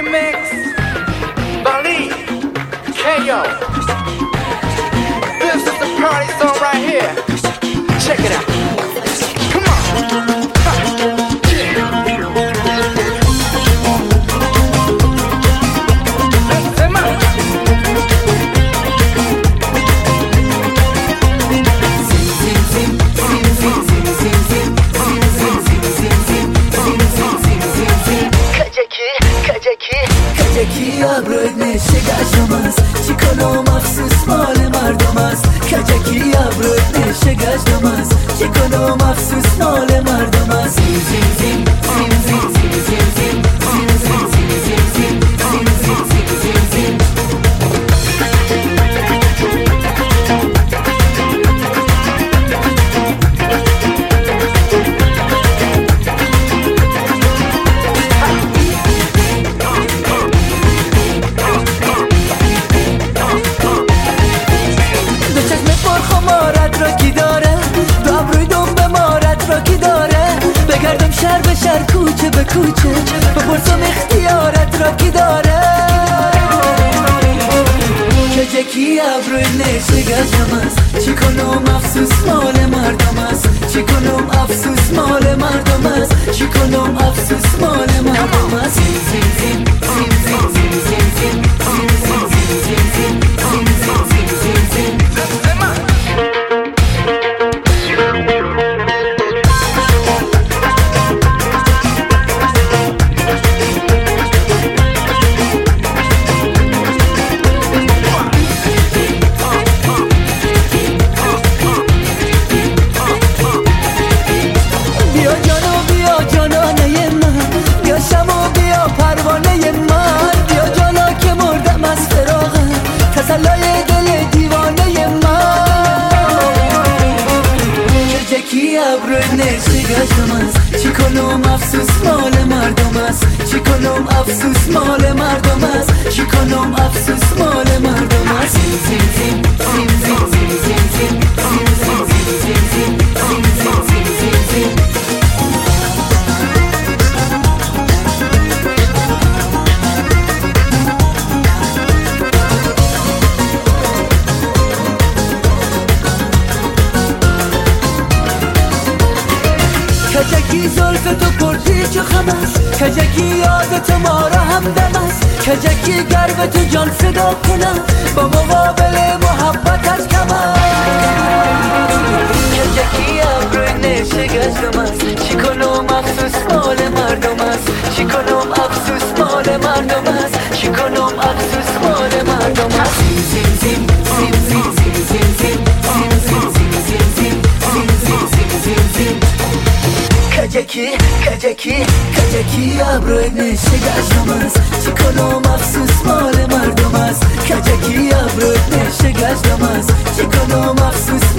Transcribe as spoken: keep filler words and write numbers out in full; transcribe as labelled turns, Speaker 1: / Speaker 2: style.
Speaker 1: remix. Bali, K O. This is the party song right here. Check it out. Come on.
Speaker 2: کجکی ابروی نشه گشتم است چی کنم افسوس مال مردم است کجکی ابروی نشه گشتم است چی کنم افسوس مال مردم است زیم زیم زیم زیم زیم زیم زیم زیم زیم زیم زیم زیم زیم زیم زیم زیم زیم بگردم شهر به شهر کوچه به کوچه بپرسم اختیارت را کی داره کجکی ابروی نشه گشتم است چی کنم افسوس مال مردم است چی کنم افسوس مال مردم است چی کنم افسوس مال مردم است زیم زیم زیم زیم زیم زیم زیم زیم زیم زیم زیم زیم زیم زیم زیم زیم زیم تسلای دل دیوانه من کجکی ابروی نشه گشتم است چی کنم افسوس مال مردم است چی کنم افسوس مال مردم است چی کنم افسوس مال مردم است زیم زیم زیم زیم زیم زیم زیم زیم زیم زیم زیم زیم زیم زیم زیم زیم زیم کجکی زلف تو پرتی چو خم است کجکی یادت ما را همدم است کجکی گر به تو جان فدا کنم با مقابل محبتت کم است کجکی ابروی نشه گشتم است چی کنم افسوس مال مردم است چی کنم افسوس مال مردم است چی کنم افسوس مال مردم است زیم زیم زیم زیم زیم زیم زیم زیم زیم زیم زیم زیم زیم زیم زیم زیم کجکی کجکی کجکی ابروی نشه گشتم است چی کنم افسوس مال مردم است کجکی ابروی نشه گشتم است چی کنم افسوس